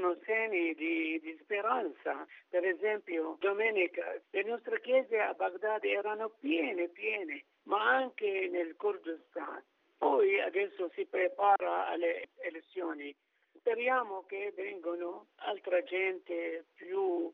sono segni di speranza. Per esempio, domenica le nostre chiese a Baghdad erano piene, ma anche nel Kurdistan. Poi adesso si prepara alle elezioni. Speriamo che vengano altra gente più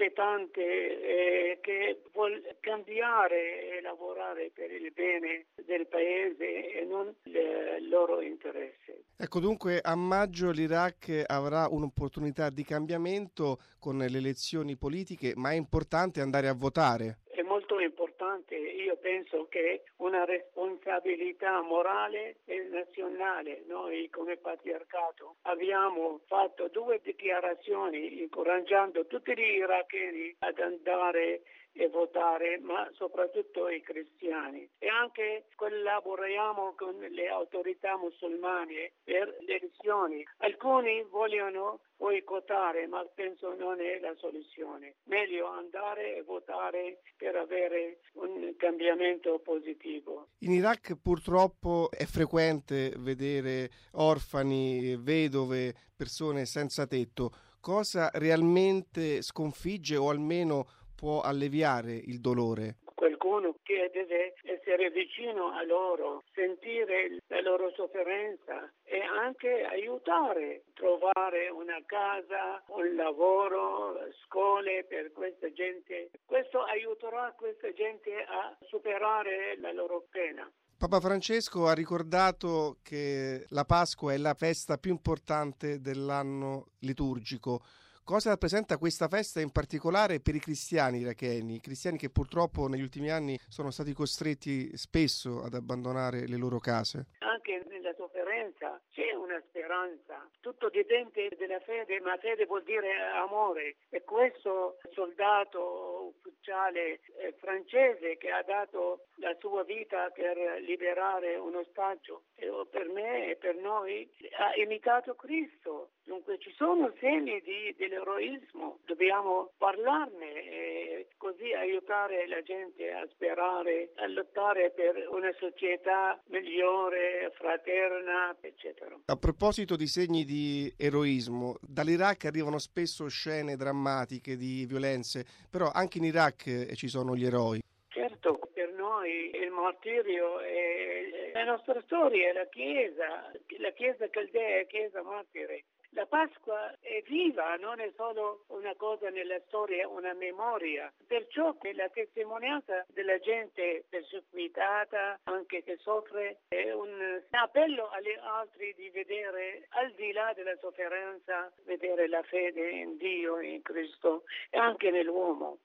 competente che vuol cambiare e lavorare per il bene del paese e non il loro interesse. Ecco, dunque a maggio l'Iraq avrà un'opportunità di cambiamento con le elezioni politiche, ma è importante andare a votare. È molto importante, io penso che una responsabilità morale e nazionale. Noi come patriarcato abbiamo fatto 2 dichiarazioni incoraggiando tutti gli iracheni ad andare e votare, ma soprattutto i cristiani. E anche collaboriamo con le autorità musulmane per le elezioni. Alcuni vogliono boicottare, ma penso non è la soluzione. Meglio andare e votare per avere un cambiamento positivo. In Iraq purtroppo è frequente vedere orfani, vedove, persone senza tetto. Cosa realmente sconfigge o almeno può alleviare il dolore? Qualcuno che deve essere vicino a loro, sentire la loro sofferenza e anche aiutare, trovare una casa, un lavoro, scuole per questa gente. Questo aiuterà questa gente a superare la loro pena. Papa Francesco ha ricordato che la Pasqua è la festa più importante dell'anno liturgico. Cosa rappresenta questa festa in particolare per i cristiani iracheni, cristiani che purtroppo negli ultimi anni sono stati costretti spesso ad abbandonare le loro case? Anche nella sofferenza c'è una speranza. Tutto dipende dalla fede, ma fede vuol dire amore. E questo soldato ufficiale francese che ha dato la sua vita per liberare un ostaggio, per me e per noi, ha imitato Cristo. Dunque ci sono segni dell'eroismo, dobbiamo parlarne e così aiutare la gente a sperare, a lottare per una società migliore, fraterna, eccetera. A proposito di segni di eroismo, dall'Iraq arrivano spesso scene drammatiche di violenze, però anche in Iraq ci sono gli eroi. Certo, per noi il martirio è la nostra storia, la Chiesa caldea è Chiesa martire. La Pasqua è viva, non è solo una cosa nella storia, una memoria. Perciò che la testimonianza della gente perseguitata, anche che soffre, è un appello agli altri di vedere al di là della sofferenza, vedere la fede in Dio, in Cristo e anche nell'uomo.